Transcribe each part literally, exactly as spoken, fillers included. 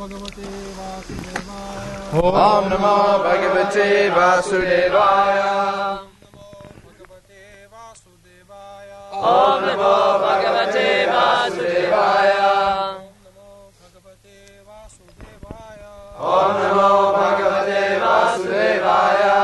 Om Namo Bhagavate Vasudevaya. Om Namo Bhagavate Vasudevaya. Om Namo Bhagavate Vasudevaya.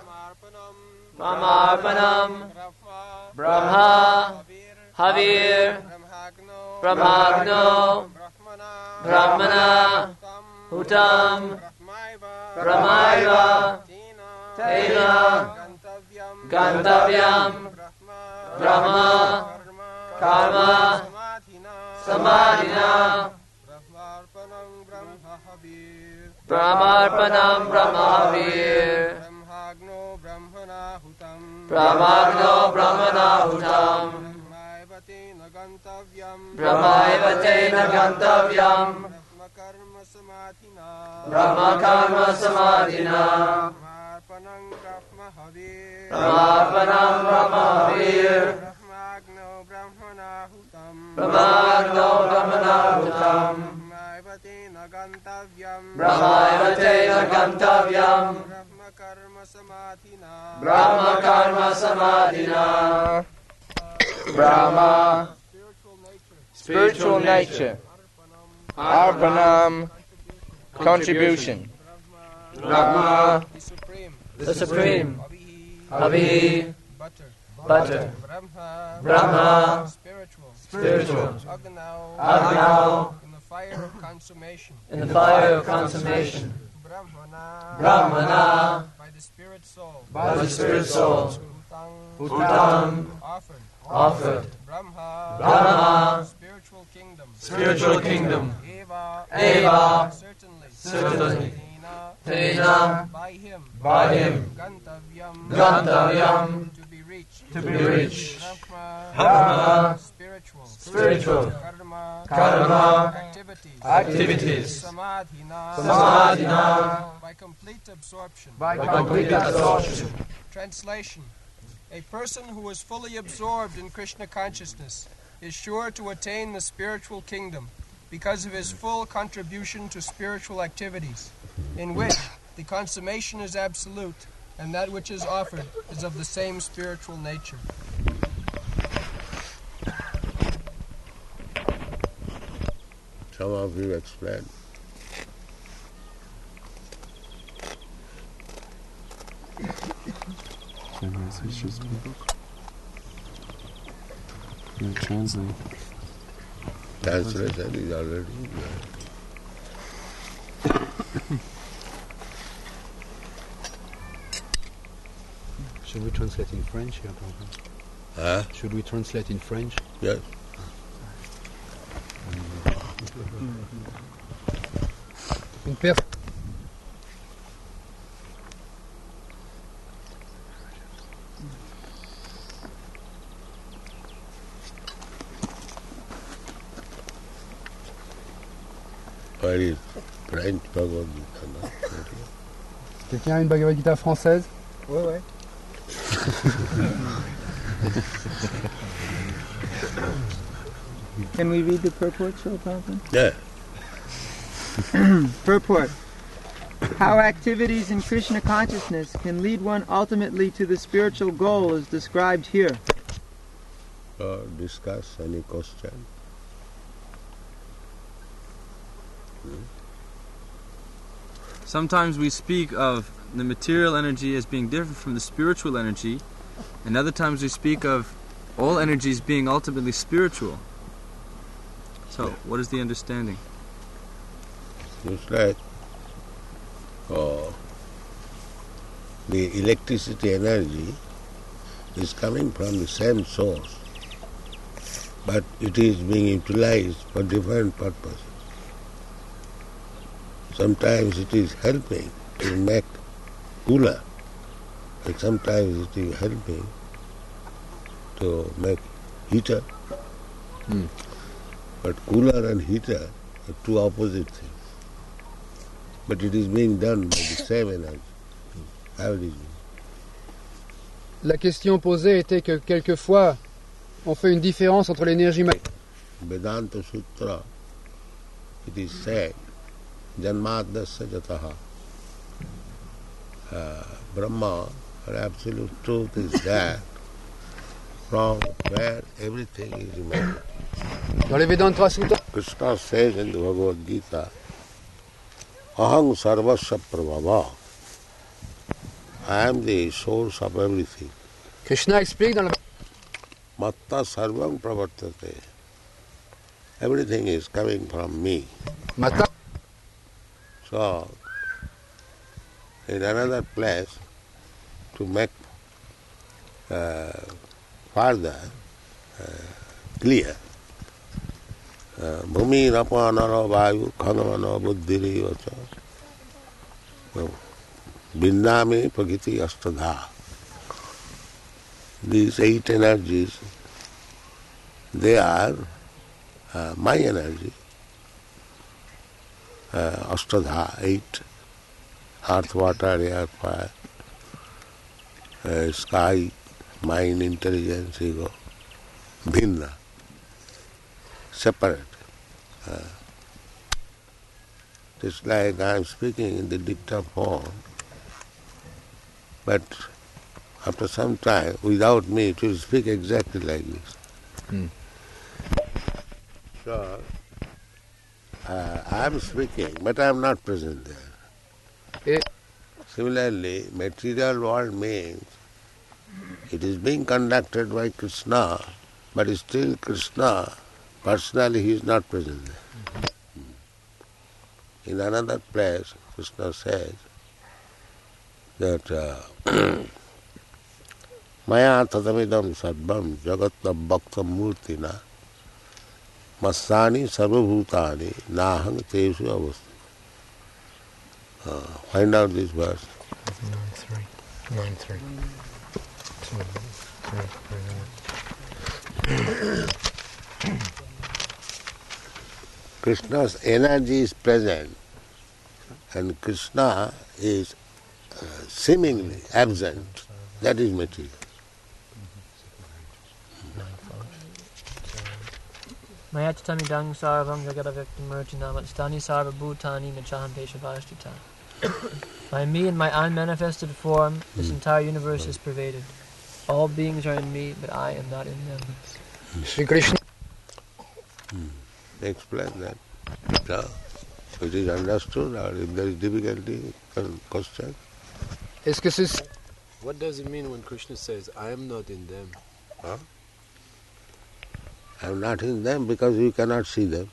Mamarpanam Brahma Havir Brahmagno Brahmana Hutam Brahmaiva Tena Gantavyam Brahma Karma Samadhina Brahmarpanam Brahmahavir Brahmagno Brahmana Hutam Brahmaivatena Gantavyam Brahma Karma Samadhina Brahmarpanam Brahmahavir Brahmagno Brahmana Hutam Brahmaivatena Gantavyam Brahma Karma Samadhina. Brahma, spiritual nature. Arpanam, contribution. Brahma, the supreme. Avi, butter. Brahma, spiritual. Agnau, in the fire of consummation. In the fire of consummation. Brahmana, by the spirit soul. By the spirit soul. Uttam, offered. Offered. Brahma, Brahma, spiritual kingdom. Spiritual kingdom. Eva, Eva, certainly. Certainly. Tena, by him. By him. Gantavyam, Gantavyam, to be reached. To be reached. Brahma, spiritual. Spiritual. Karma, Karma, activities. Activities. Samadhina, Samadhina, by complete absorption. By complete absorption. Translation. A person who is fully absorbed in Krishna consciousness is sure to attain the spiritual kingdom because of his full contribution to spiritual activities, in which the consummation is absolute and that which is offered is of the same spiritual nature. Some of you explain. You translate. Translation is already there. Should we translate in French here, Prabhupada? Huh? Should we translate in French? Yes. Une paire. Where is French Bhagavad Gita? Quelqu'un a une Bhagavad Gita française? Ouais, ouais. Can we read the purport, Srila Prabhupada? Yeah. Purport. How activities in Krishna consciousness can lead one ultimately to the spiritual goal is described here. Uh, discuss any question. Sometimes we speak of the material energy as being different from the spiritual energy, and other times we speak of all energies being ultimately spiritual. So, what is the understanding? It's like uh, the electricity energy is coming from the same source, but it is being utilized for different purposes. Sometimes it is helping to make cooler, and sometimes it is helping to make heater. Hmm. But cooler and heater are two opposite things. But it is being done by the same energy. How it is being. La question posée était que quelquefois, on fait une différence entre l'énergie matérielle. Vedanta Sutra, it is said janmadasya jataha. Uh, Brahma, or absolute truth is that from where everything is emerged. Dans les Vedanta Sutta, Krishna says in the Bhagavad Gita, Aham sarvasya prabhava. I am the source of everything. Krishna explique dans la Matta sarvam pravartate. Everything is coming from me. Mata. So, in another place, to make uh, further uh, clear, Bhumi rapa nara vayu khangamana buddhiri vacha Vindami prakriti astadha. These eight energies, they are uh, my energy. Uh, Astadha, eight. Earth, water, air, fire, uh, sky, mind, intelligence, ego. Bhinna. Separate. Uh, just like I am speaking in the dicta form, but after some time, without me, it will speak exactly like this. Mm. So, uh, I am speaking, but I am not present there. Et Similarly, material world means it is being conducted by Krishna, but still Krishna, personally, he is not present there. Mm-hmm. In another place, Krishna says that uh, Maya tatamidam sarvam jagat bhaktam murtina masani sarvabhutani nahang tesu avastha. Uh, find out this verse. nine three. nine three. Krishna's energy is present and Krishna is uh, seemingly absent. That is material. Mayatatamidang sarvam jagadavyaktam murtinam stani sarva bhutani nachaham peshavashtita. By me and my unmanifested form, this entire universe is pervaded. All beings are in me, but I am not in them. Shri Krishna. Hmm. Explain that. So, it is understood, or if there is difficulty, question. Est-ce que c'est What does it mean when Krishna says, I am not in them? Huh? I am not in them because you cannot see them.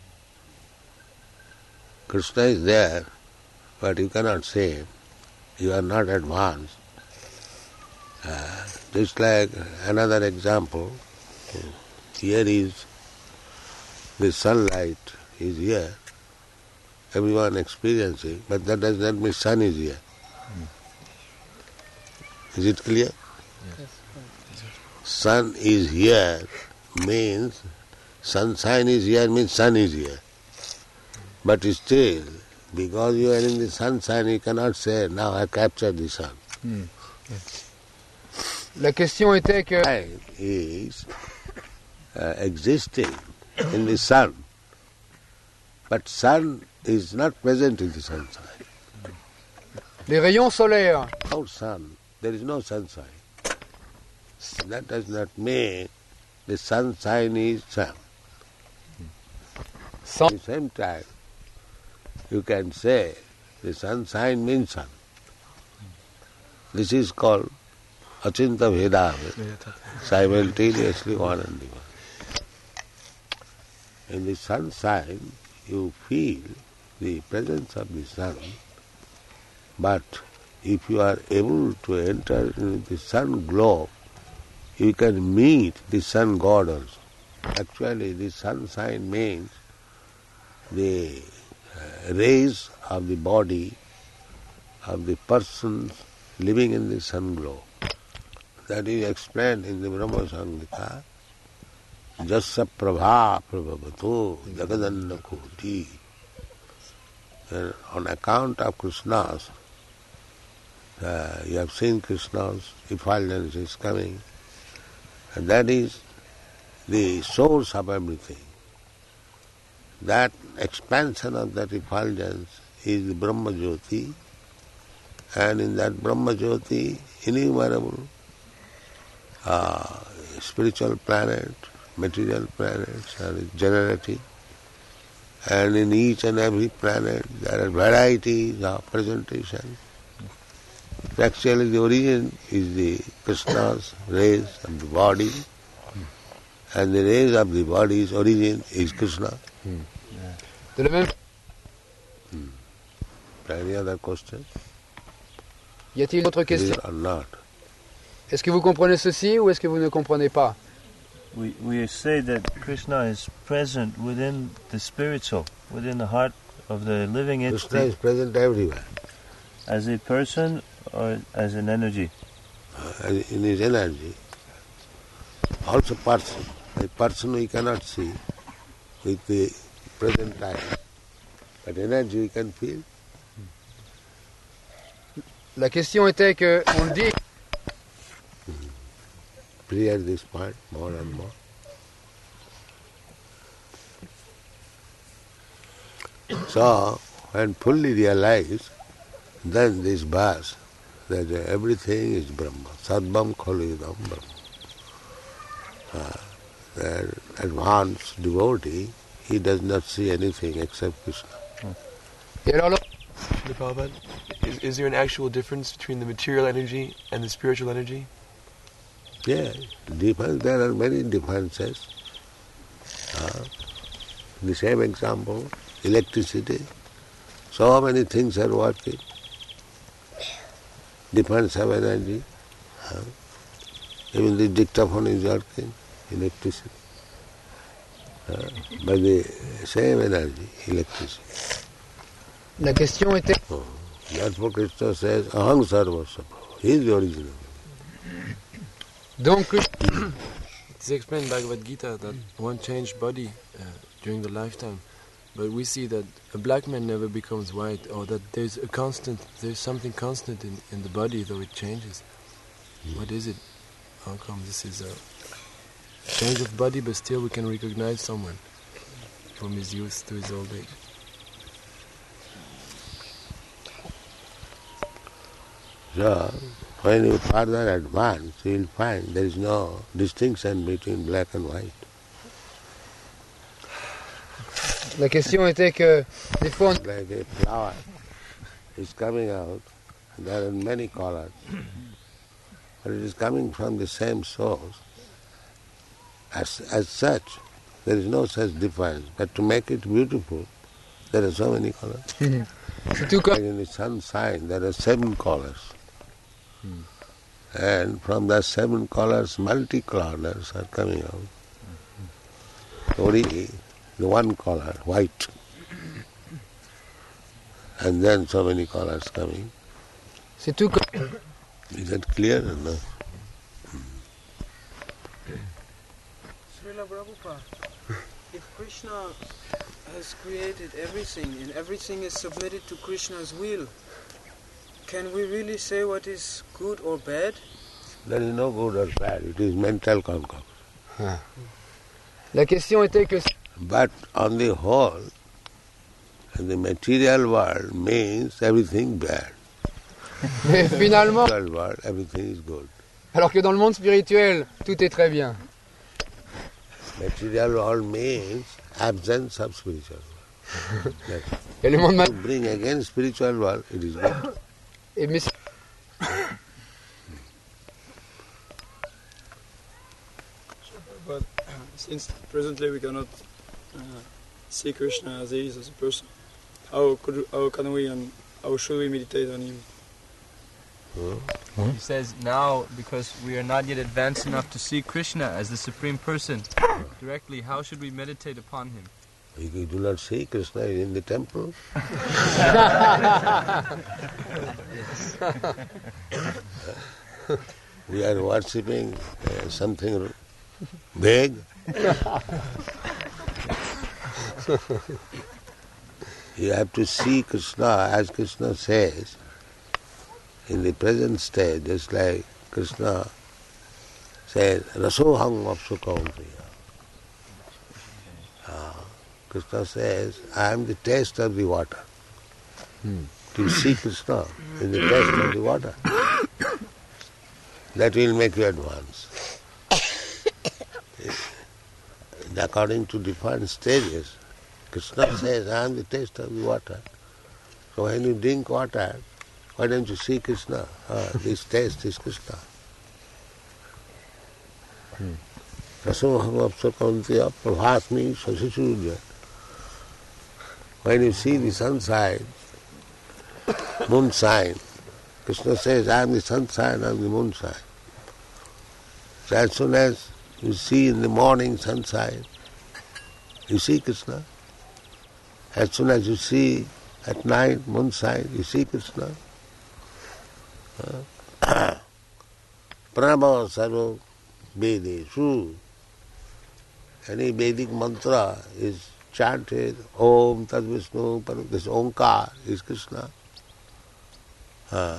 Krishna is there, but you cannot see him. You are not advanced. Uh, just like another example, here is the sunlight is here, everyone experiencing, but that does not mean sun is here. Mm. Is it clear? Yes. Sun is here means sunshine is here means sun is here. But still, because you are in the sunshine, you cannot say, now I capture the sun. Mm. Yes. La question était que Light is uh, existing in the sun, but sun is not present in the sunshine. les rayons solaires Without sun, there is no sunshine. That does not mean the sunshine is sun. sans At the same time, you can say the sunshine means sun. This is called Achinta Veda, simultaneously one and the one. In the sunshine, you feel the presence of the sun, but if you are able to enter into the sun glow, you can meet the sun god also. Actually, the sunshine means the uh, rays of the body of the persons living in the sun glow. That is explained in the Brahma Samhita. Jasya prabha prabhavato jagadanna koti. On account of Krishna's, uh, you have seen Krishna's effulgence is coming, and that is the source of everything. That expansion of that effulgence is the Brahma Jyoti, and in that Brahma Jyoti, innumerable uh, spiritual planets, material planets are generating, and in each and every planet there are varieties of presentation. Actually the origin is the Krishna's rays of the body, and the rays of the body's origin is Krishna. De la même, Hmm. Any other question? y a-t-il une autre question? Or not? Est-ce que vous comprenez ceci ou est-ce que vous ne comprenez pas? We we say that Krishna is present within the spiritual, within the heart of the living Krishna entity, is present everywhere. as a person or as an energy. Uh, in his energy. Also person. A person we cannot see with the present eye, but energy we can feel. La question était que, on le dit, Clear this point more and more. So, when fully realized, then this verse, that everything is Brahma. Sadvam khalidam Brahma. Uh, the advanced devotee, he does not see anything except Krishna. et alors, The Prabhupada, is, is there an actual difference between the material energy and the spiritual energy? Yeah, difference, there are many differences. Uh, the same example, electricity, so many things are working. Difference of energy. Uh, even the dictaphone is working, electricity. Uh, by the same energy, electricity. la question était, Oh. Therefore Krishna says, Aham sarvasva. He is the original. donc, It's explained in Bhagavad Gita that one changed body uh, during the lifetime, but we see that a black man never becomes white, or that there's a constant, there's something constant in, in the body, though it changes. What is it? How come this is a change of body, but still we can recognize someone from his youth to his old age? So, when you further advance, you will find there is no distinction between black and white. la question était que, des fois, on- Like a flower is coming out, there are many colors, but it is coming from the same source. As, as such, there is no such difference. But to make it beautiful, there are so many colors. c'est tout comme, Like in the sunshine, there are seven colors. And from the seven colors, multi-colors are coming out. Only the one color, white. And then so many colors coming. c'est tout comme, Is that clear or not? Srila Prabhupada, if Krishna has created everything and everything is submitted to Krishna's will, can we really say what is good or bad? There is no good or bad, it is mental concoct. la question était que, But on the whole, the material world means everything bad. mais finalement, Material world, everything is good. alors que dans le monde spirituel, tout est très bien. Material world means absence of spiritual world. That's Et le monde, ma- to bring again spiritual world, it is good. et mais, But since presently we cannot uh, see Krishna as he is as a person, how could how can we and how should we meditate on him? He says now, because we are not yet advanced enough to see Krishna as the Supreme Person directly, how should we meditate upon him? You do not see Krishna is in the temple. We are worshipping uh, something big. You have to see Krishna, as Krishna says, in the present state, just like Krishna says, Rasoham Apsukaumpriya. Uh, Krishna says, I am the taste of the water. hmm. to see Krishna in the taste of the water. That will make you advance. According to different stages, Krishna says, I am the taste of the water. So when you drink water, why don't you see Krishna? Ah, this taste is Krishna. Rasohamapsakantiya prabhasmi sasisurya. When you see the sunshine, moonshine, Krishna says, I am the sunshine, I am the moonshine. So as soon as you see in the morning sunshine, you see Krishna. As soon as you see at night moonshine, you see Krishna. Pranava sarva vedeshu. Any Vedic mantra is chanted, Om Tad Vishnu, this Omkar is Krishna. Uh,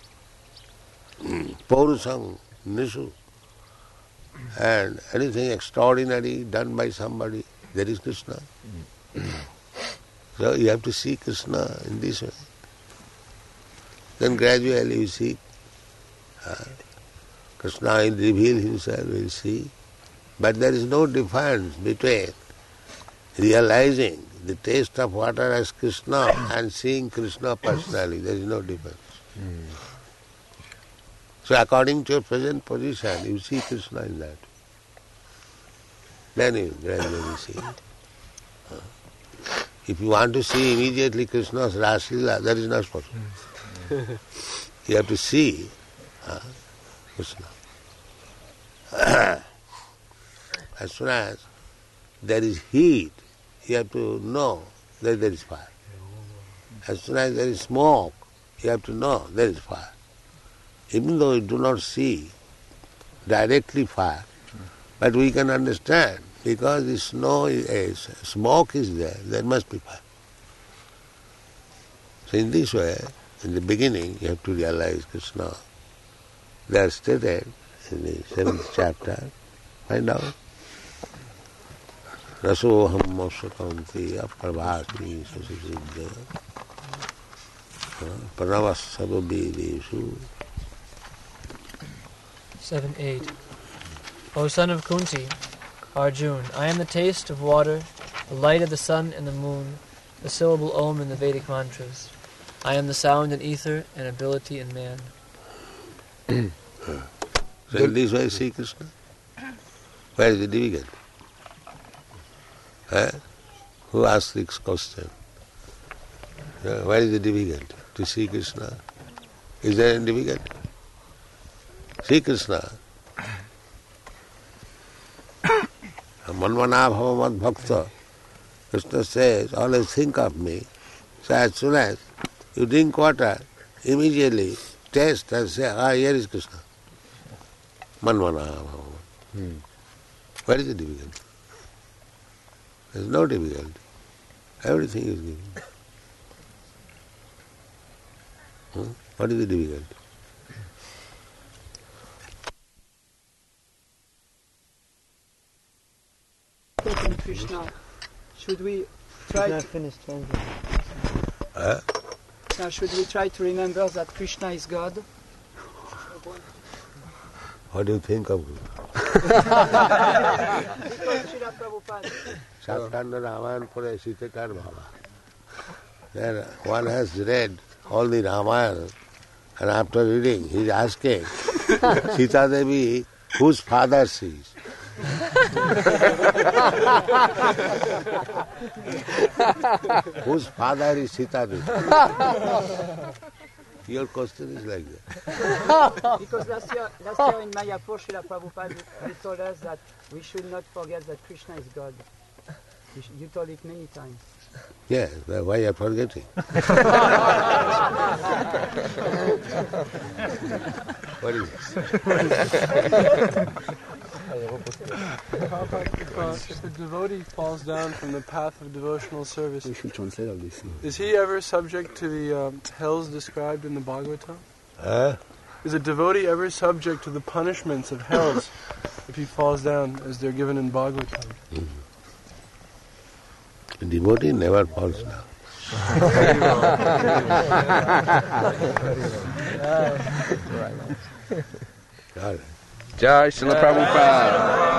Paurusang, Nishu. And anything extraordinary done by somebody, there is Krishna. So you have to see Krishna in this way. Then gradually you see uh, Krishna will reveal himself, you will see. But there is no difference between realizing the taste of water as Krishna and seeing Krishna personally. There is no difference. Mm. So according to your present position, you see Krishna in that. Then you gradually see. Uh, if you want to see immediately Krishna's Raslila, that is not possible. Mm. You have to see uh, Krishna. As soon as there is heat, you have to know that there is fire. As soon as there is smoke, you have to know there is fire. Even though you do not see directly fire, but we can understand because the snow is, smoke is there, there must be fire. So in this way, in the beginning, you have to realize Krishna. They are stated in the seventh chapter. Find out. Rasoham Mosakanti Aprabhasmi Sasisidya Pranavasavavedeshu. seven eight. O son of Kunti, Arjun, I am the taste of water, the light of the sun and the moon, the syllable Om in the Vedic mantras. I am the sound in ether and ability in man. So in this way see Krishna. Where is the difficulty? Eh? Who asked this question? Uh, where is the difficulty to see Krishna? Is there any difficulty? See Krishna. Manvana bhava mad bhakta. Krishna says, always think of me. So as soon as you drink water, immediately taste and say, ah, here is Krishna. Manvana bhava. Hmm. Where is the difficulty? There is no difficulty. Everything is given. Hmm? What is the difficulty? Krishna, should we try to finish uh? Now, should we try to remember that Krishna is God? What do you think of Satkanda Ramayana Pura Sitakar Bhava. Then one has read all the Ramayana and after reading he is asking Sita Devi whose father she is. Whose father is Sita Devi? Your question is like that. Because last year, last year in Mayapur, Srila Prabhupada he told us that we should not forget that Krishna is God. You, you told it many times. Yeah, why are you forgetting? What is this? If a devotee falls down from the path of devotional service, is he ever subject to the um, hells described in the Bhagavatam? Huh? Is a devotee ever subject to the punishments of hells if he falls down as they're given in Bhagavatam? Mm-hmm. A devotee never falls down. Jai Srila Prabhupada.